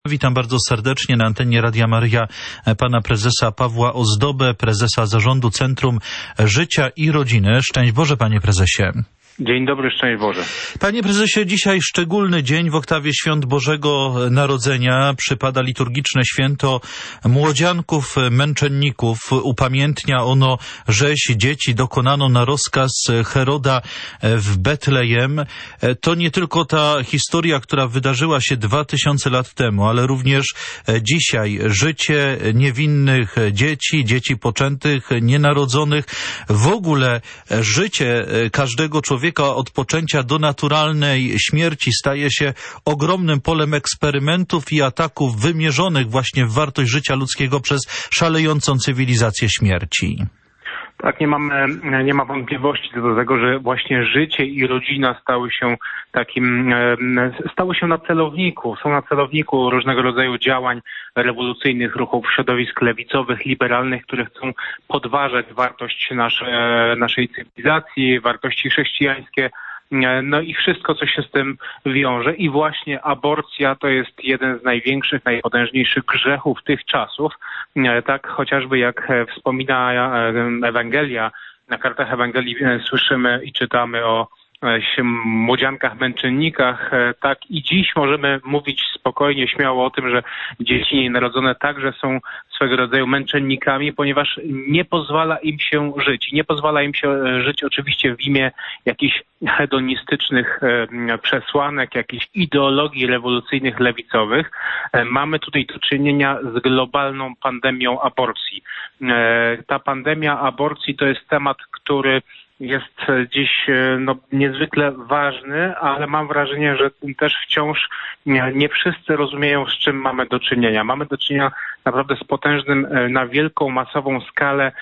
Witam bardzo serdecznie na antenie Radia Maryja pana prezesa Pawła Ozdobę, prezesa Zarządu Centrum Życia i Rodziny. Szczęść Boże, panie prezesie. Dzień dobry, szczęść Boże. Panie prezesie, dzisiaj szczególny dzień w oktawie Świąt Bożego Narodzenia. Przypada liturgiczne święto młodzianków męczenników. Upamiętnia ono rzeź dzieci dokonaną na rozkaz Heroda w Betlejem. To nie tylko ta historia, która wydarzyła się 2000 lat temu, ale również dzisiaj życie niewinnych dzieci, dzieci poczętych, nienarodzonych. W ogóle życie każdego człowieka od poczęcia do naturalnej śmierci staje się ogromnym polem eksperymentów i ataków wymierzonych właśnie w wartość życia ludzkiego przez szalejącą cywilizację śmierci. Tak, nie ma wątpliwości co do tego, że właśnie życie i rodzina stały się na celowniku, są na celowniku różnego rodzaju działań rewolucyjnych ruchów, środowisk lewicowych, liberalnych, które chcą podważać wartość naszej cywilizacji, wartości chrześcijańskie, no i wszystko, co się z tym wiąże. I właśnie aborcja to jest jeden z największych, najpotężniejszych grzechów tych czasów. Tak chociażby jak wspomina Ewangelia, na kartach Ewangelii słyszymy i czytamy o młodziankach, męczennikach, tak i dziś możemy mówić spokojnie, śmiało o tym, że dzieci nienarodzone także są swego rodzaju męczennikami, ponieważ nie pozwala im się żyć. Nie pozwala im się żyć oczywiście w imię jakichś hedonistycznych przesłanek, jakichś ideologii rewolucyjnych, lewicowych. Mamy tutaj do czynienia z globalną pandemią aborcji. Ta pandemia aborcji to jest temat, który jest dziś niezwykle ważny, ale mam wrażenie, że też wciąż nie wszyscy rozumieją, z czym mamy do czynienia. Mamy do czynienia naprawdę z potężnym, na wielką, masową skalę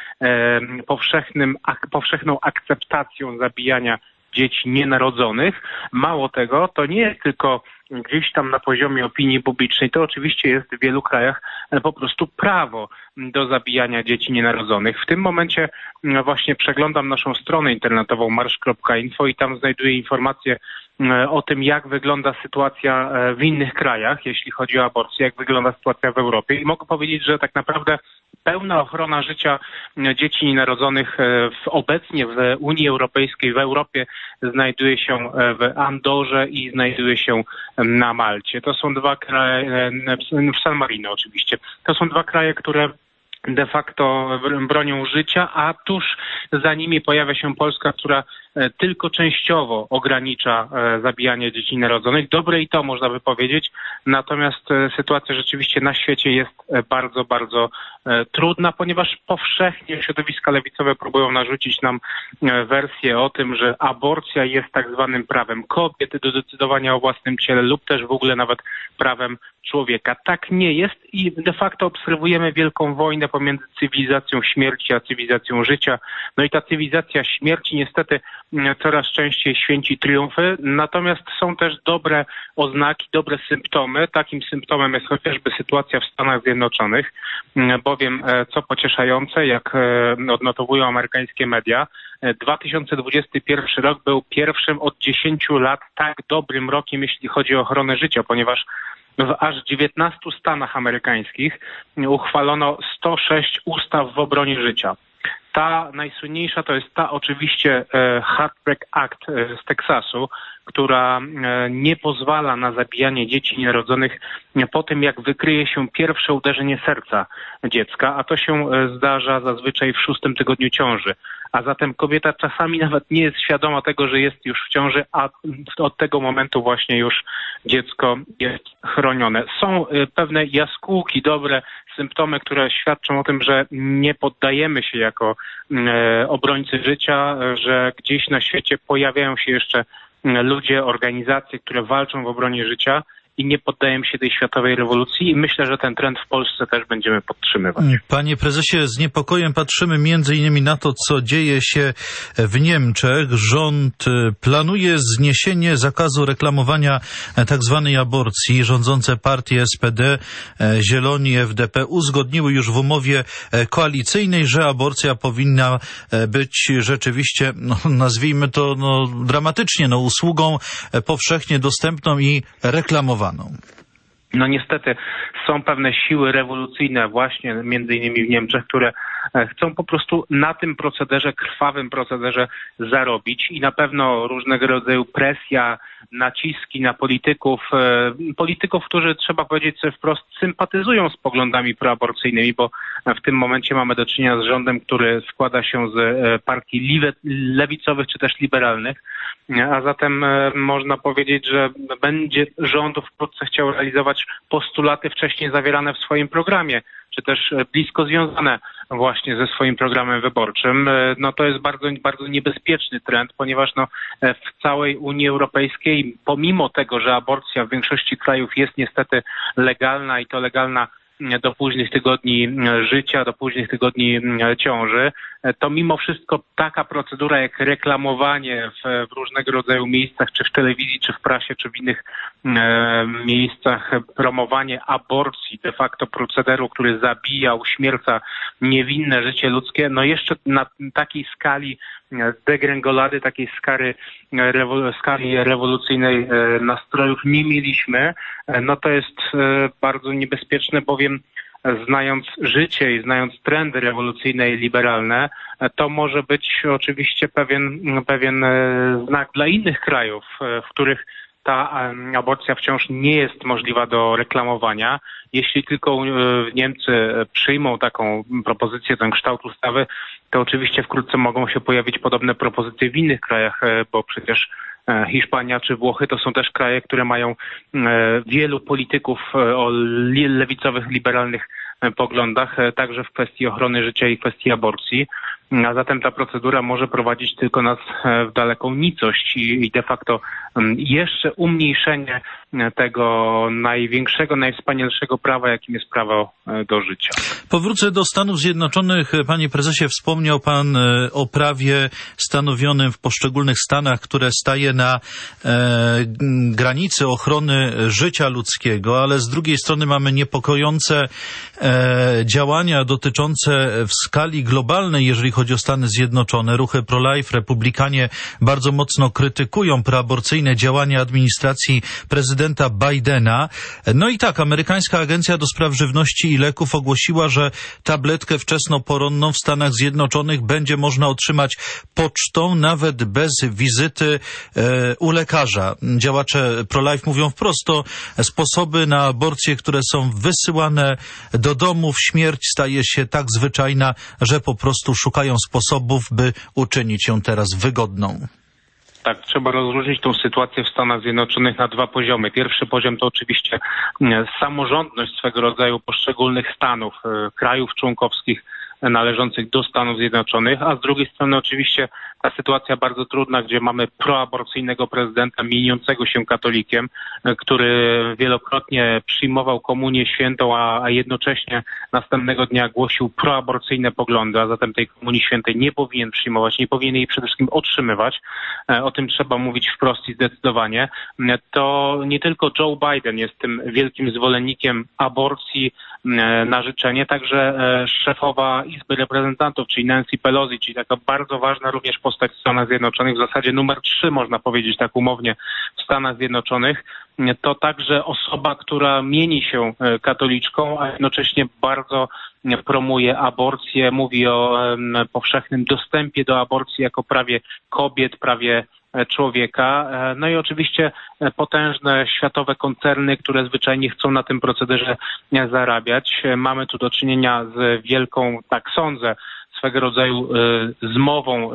powszechną akceptacją zabijania dzieci nienarodzonych. Mało tego, to nie jest tylko gdzieś tam na poziomie opinii publicznej, to oczywiście jest w wielu krajach po prostu prawo do zabijania dzieci nienarodzonych. W tym momencie właśnie przeglądam naszą stronę internetową marsz.info i tam znajduję informacje o tym, jak wygląda sytuacja w innych krajach, jeśli chodzi o aborcję, jak wygląda sytuacja w Europie. I mogę powiedzieć, że tak naprawdę pełna ochrona życia dzieci nienarodzonych obecnie w Unii Europejskiej, w Europie znajduje się w Andorze i znajduje się na Malcie. To są dwa kraje, w San Marino oczywiście. To są dwa kraje, które de facto bronią życia, a tuż za nimi pojawia się Polska, która tylko częściowo ogranicza zabijanie dzieci narodzonych. Dobre i to można by powiedzieć, natomiast sytuacja rzeczywiście na świecie jest bardzo, bardzo trudna, ponieważ powszechnie środowiska lewicowe próbują narzucić nam wersję o tym, że aborcja jest tak zwanym prawem kobiety do decydowania o własnym ciele lub też w ogóle nawet prawem człowieka. Tak nie jest i de facto obserwujemy wielką wojnę pomiędzy cywilizacją śmierci a cywilizacją życia. No i ta cywilizacja śmierci niestety coraz częściej święci triumfy, natomiast są też dobre oznaki, dobre symptomy. Takim symptomem jest chociażby sytuacja w Stanach Zjednoczonych, bowiem co pocieszające, jak odnotowują amerykańskie media, 2021 rok był pierwszym od 10 lat tak dobrym rokiem, jeśli chodzi o ochronę życia, ponieważ w aż 19 stanach amerykańskich uchwalono 106 ustaw w obronie życia. Ta najsłynniejsza to jest ta oczywiście Heartbreak Act z Teksasu, która nie pozwala na zabijanie dzieci nienarodzonych po tym, jak wykryje się pierwsze uderzenie serca dziecka, a to się zdarza zazwyczaj w 6. tygodniu ciąży. A zatem kobieta czasami nawet nie jest świadoma tego, że jest już w ciąży, a od tego momentu właśnie już dziecko jest chronione. Są pewne jaskółki, dobre symptomy, które świadczą o tym, że nie poddajemy się jako obrońcy życia, że gdzieś na świecie pojawiają się jeszcze ludzie, organizacje, które walczą w obronie życia i nie poddają się tej światowej rewolucji i myślę, że ten trend w Polsce też będziemy podtrzymywać. Panie prezesie, z niepokojem patrzymy między innymi na to, co dzieje się w Niemczech. Rząd planuje zniesienie zakazu reklamowania tak zwanej aborcji. Rządzące partie SPD, Zieloni, FDP uzgodniły już w umowie koalicyjnej, że aborcja powinna być rzeczywiście, nazwijmy to dramatycznie, usługą powszechnie dostępną i reklamowaną. No niestety są pewne siły rewolucyjne właśnie między innymi w Niemczech, które chcą po prostu na tym procederze, krwawym procederze zarobić i na pewno różnego rodzaju presja, naciski na polityków, którzy trzeba powiedzieć sobie wprost sympatyzują z poglądami proaborcyjnymi, bo w tym momencie mamy do czynienia z rządem, który składa się z partii lewicowych czy też liberalnych, a zatem można powiedzieć, że będzie rząd wkrótce chciał realizować postulaty wcześniej zawierane w swoim programie, czy też blisko związane właśnie ze swoim programem wyborczym. No to jest bardzo, bardzo niebezpieczny trend, ponieważ w całej Unii Europejskiej, pomimo tego, że aborcja w większości krajów jest niestety legalna i to legalna do późnych tygodni życia, do późnych tygodni ciąży, to mimo wszystko taka procedura jak reklamowanie w różnego rodzaju miejscach, czy w telewizji, czy w prasie, czy w innych miejscach, promowanie aborcji, de facto procederu, który zabija, uśmierca niewinne życie ludzkie, no jeszcze na takiej skali degrengolady, takiej skali rewolucyjnej nastrojów nie mieliśmy. No to jest bardzo niebezpieczne, bowiem znając życie i znając trendy rewolucyjne i liberalne, to może być oczywiście pewien znak dla innych krajów, w których ta aborcja wciąż nie jest możliwa do reklamowania. Jeśli tylko Niemcy przyjmą taką propozycję, ten kształt ustawy, to oczywiście wkrótce mogą się pojawić podobne propozycje w innych krajach, bo przecież Hiszpania czy Włochy to są też kraje, które mają wielu polityków o lewicowych, liberalnych poglądach, także w kwestii ochrony życia i kwestii aborcji. A zatem ta procedura może prowadzić tylko nas w daleką nicość i de facto jeszcze umniejszenie tego największego, najwspanialszego prawa, jakim jest prawo do życia. Powrócę do Stanów Zjednoczonych. Panie prezesie, wspomniał pan o prawie stanowionym w poszczególnych stanach, które staje na granicy ochrony życia ludzkiego, ale z drugiej strony mamy niepokojące działania dotyczące w skali globalnej, jeżeli chodzi o Stany Zjednoczone. Ruchy pro-life, republikanie bardzo mocno krytykują proaborcyjne działania administracji prezydenta Bidena. No i tak, amerykańska Agencja do Spraw Żywności i Leków ogłosiła, że tabletkę wczesnoporonną w Stanach Zjednoczonych będzie można otrzymać pocztą, nawet bez wizyty u lekarza. Działacze pro-life mówią wprost, to sposoby na aborcje, które są wysyłane do domów. Śmierć staje się tak zwyczajna, że po prostu szukają sposobów, by uczynić ją teraz wygodną. Tak, trzeba rozróżnić tą sytuację w Stanach Zjednoczonych na dwa poziomy. Pierwszy poziom to oczywiście samorządność swego rodzaju poszczególnych stanów, krajów członkowskich należących do Stanów Zjednoczonych, a z drugiej strony oczywiście ta sytuacja bardzo trudna, gdzie mamy proaborcyjnego prezydenta mieniącego się katolikiem, który wielokrotnie przyjmował komunię świętą, a jednocześnie następnego dnia głosił proaborcyjne poglądy, a zatem tej komunii świętej nie powinien przyjmować, nie powinien jej przede wszystkim otrzymywać. O tym trzeba mówić wprost i zdecydowanie. To nie tylko Joe Biden jest tym wielkim zwolennikiem aborcji na życzenie, także szefowa Izby Reprezentantów, czyli Nancy Pelosi, czyli taka bardzo ważna również postać w Stanach Zjednoczonych, w zasadzie numer 3 można powiedzieć tak umownie w Stanach Zjednoczonych, to także osoba, która mieni się katoliczką, a jednocześnie bardzo promuje aborcję, mówi o powszechnym dostępie do aborcji jako prawie kobiet, prawie człowieka. No i oczywiście potężne światowe koncerny, które zwyczajnie chcą na tym procederze zarabiać. Mamy tu do czynienia z wielką, tak sądzę, swego rodzaju zmową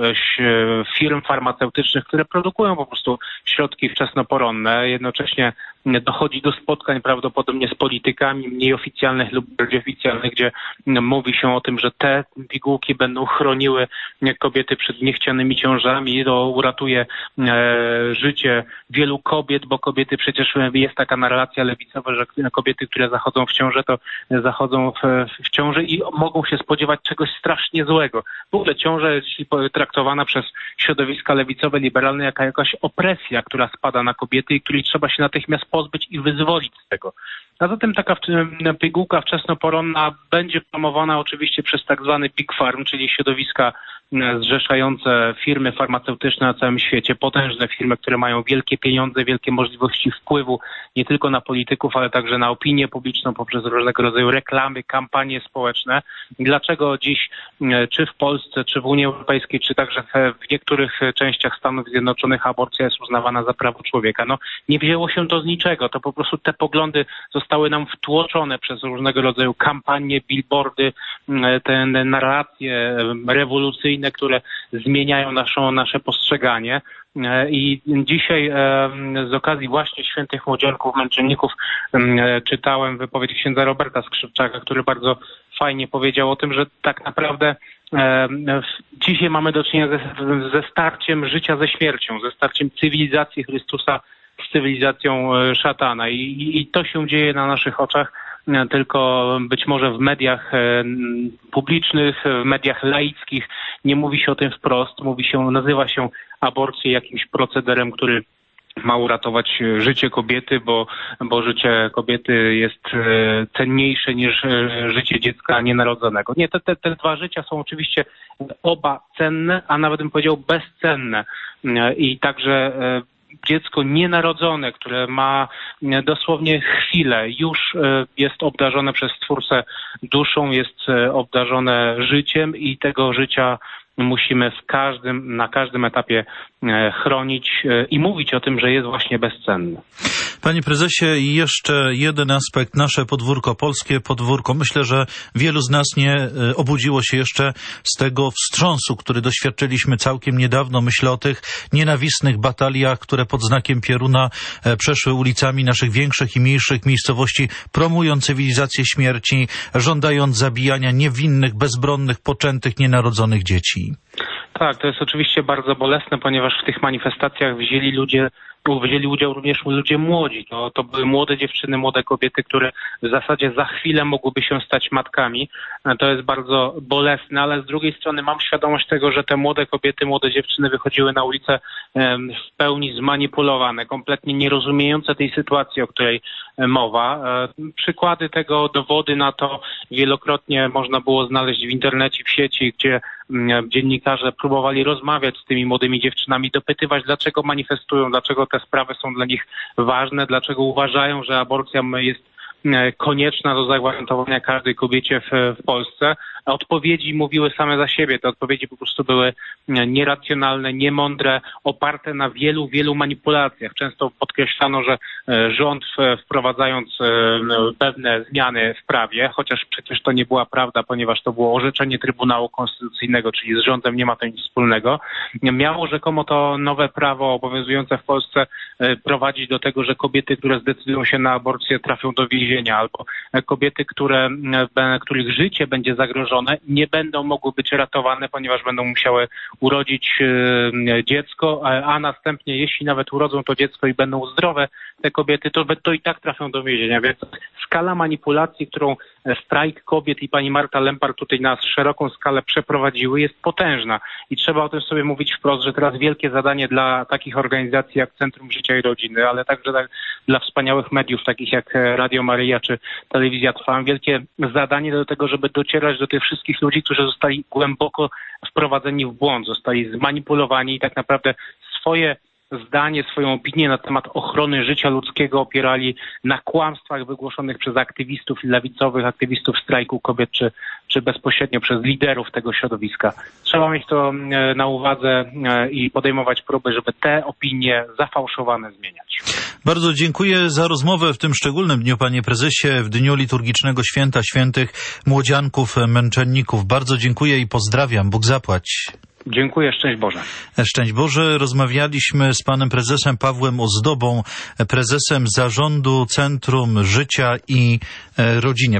firm farmaceutycznych, które produkują po prostu środki wczesnoporonne. Jednocześnie dochodzi do spotkań prawdopodobnie z politykami mniej oficjalnych lub bardziej oficjalnych, gdzie mówi się o tym, że te pigułki będą chroniły kobiety przed niechcianymi ciążami, to uratuje życie wielu kobiet, bo kobiety przecież jest taka narracja lewicowa, że kobiety, które zachodzą w ciążę, to zachodzą w ciąży i mogą się spodziewać czegoś strasznie złego. W ogóle ciąża jest traktowana przez środowiska lewicowe, liberalne jako jakaś opresja, która spada na kobiety i której trzeba się natychmiast pozbyć i wyzwolić z tego. A zatem taka pigułka wczesnoporonna będzie promowana oczywiście przez tak zwany Big Farm, czyli środowiska zrzeszające firmy farmaceutyczne na całym świecie, potężne firmy, które mają wielkie pieniądze, wielkie możliwości wpływu nie tylko na polityków, ale także na opinię publiczną poprzez różnego rodzaju reklamy, kampanie społeczne. Dlaczego dziś czy w Polsce, czy w Unii Europejskiej, czy także w niektórych częściach Stanów Zjednoczonych aborcja jest uznawana za prawo człowieka? No, nie wzięło się to z niczego. To po prostu te poglądy zostały nam wtłoczone przez różnego rodzaju kampanie, billboardy, te narracje rewolucyjne, które zmieniają nasze postrzeganie. I dzisiaj z okazji właśnie świętych młodzianków, męczenników czytałem wypowiedź księdza Roberta Skrzypczaka, który bardzo fajnie powiedział o tym, że tak naprawdę dzisiaj mamy do czynienia ze starciem życia ze śmiercią, ze starciem cywilizacji Chrystusa z cywilizacją szatana. I to się dzieje na naszych oczach, tylko być może w mediach publicznych, w mediach laickich nie mówi się o tym wprost, nazywa się aborcję jakimś procederem, który ma uratować życie kobiety, bo życie kobiety jest cenniejsze niż życie dziecka nienarodzonego. Nie, te dwa życia są oczywiście oba cenne, a nawet bym powiedział bezcenne. I także dziecko nienarodzone, które ma dosłownie chwilę, już jest obdarzone przez Stwórcę duszą, jest obdarzone życiem i tego życia musimy na każdym etapie chronić i mówić o tym, że jest właśnie bezcenny. Panie prezesie, i jeszcze jeden aspekt, nasze podwórko, polskie podwórko. Myślę, że wielu z nas nie obudziło się jeszcze z tego wstrząsu, który doświadczyliśmy całkiem niedawno. Myślę o tych nienawistnych bataliach, które pod znakiem Pieruna przeszły ulicami naszych większych i mniejszych miejscowości, promując cywilizację śmierci, żądając zabijania niewinnych, bezbronnych, poczętych, nienarodzonych dzieci. Tak, to jest oczywiście bardzo bolesne, ponieważ w tych manifestacjach wzięli udział również ludzie młodzi. To były młode dziewczyny, młode kobiety, które w zasadzie za chwilę mogłyby się stać matkami. To jest bardzo bolesne, ale z drugiej strony mam świadomość tego, że te młode kobiety, młode dziewczyny wychodziły na ulicę w pełni zmanipulowane, kompletnie nierozumiejące tej sytuacji, o której mowa. Przykłady tego, dowody na to wielokrotnie można było znaleźć w internecie, w sieci, gdzie dziennikarze próbowali rozmawiać z tymi młodymi dziewczynami, dopytywać, dlaczego manifestują, dlaczego te sprawy są dla nich ważne, dlaczego uważają, że aborcja jest konieczna do zagwarantowania każdej kobiecie w Polsce. A odpowiedzi mówiły same za siebie. Te odpowiedzi po prostu były nieracjonalne, niemądre, oparte na wielu manipulacjach. Często podkreślano, że rząd wprowadzając pewne zmiany w prawie, chociaż przecież to nie była prawda, ponieważ to było orzeczenie Trybunału Konstytucyjnego, czyli z rządem nie ma to nic wspólnego. Miało rzekomo to nowe prawo obowiązujące w Polsce prowadzić do tego, że kobiety, które zdecydują się na aborcję, trafią do więzienia, albo kobiety, których życie będzie zagrożone, nie będą mogły być ratowane, ponieważ będą musiały urodzić dziecko, a następnie, jeśli nawet urodzą to dziecko i będą zdrowe, te kobiety, to i tak trafią do więzienia. Więc skala manipulacji, którą strajk kobiet i pani Marta Lempart tutaj na szeroką skalę przeprowadziły, jest potężna. I trzeba o tym sobie mówić wprost, że teraz wielkie zadanie dla takich organizacji jak Centrum Życia i Rodziny, ale także dla wspaniałych mediów takich jak Radio Maryja czy Telewizja Trwam, wielkie zadanie do tego, żeby docierać do tych wszystkich ludzi, którzy zostali głęboko wprowadzeni w błąd, zostali zmanipulowani i tak naprawdę swoje zdanie, swoją opinię na temat ochrony życia ludzkiego opierali na kłamstwach wygłoszonych przez aktywistów lewicowych, aktywistów strajku kobiet, czy bezpośrednio przez liderów tego środowiska. Trzeba mieć to na uwadze i podejmować próby, żeby te opinie zafałszowane zmieniać. Bardzo dziękuję za rozmowę w tym szczególnym dniu, panie prezesie, w dniu liturgicznego święta świętych młodzianków, męczenników. Bardzo dziękuję i pozdrawiam. Bóg zapłać. Dziękuję, szczęść Boże. Szczęść Boże. Rozmawialiśmy z panem prezesem Pawłem Ozdobą, prezesem Zarządu Centrum Życia i Rodziny.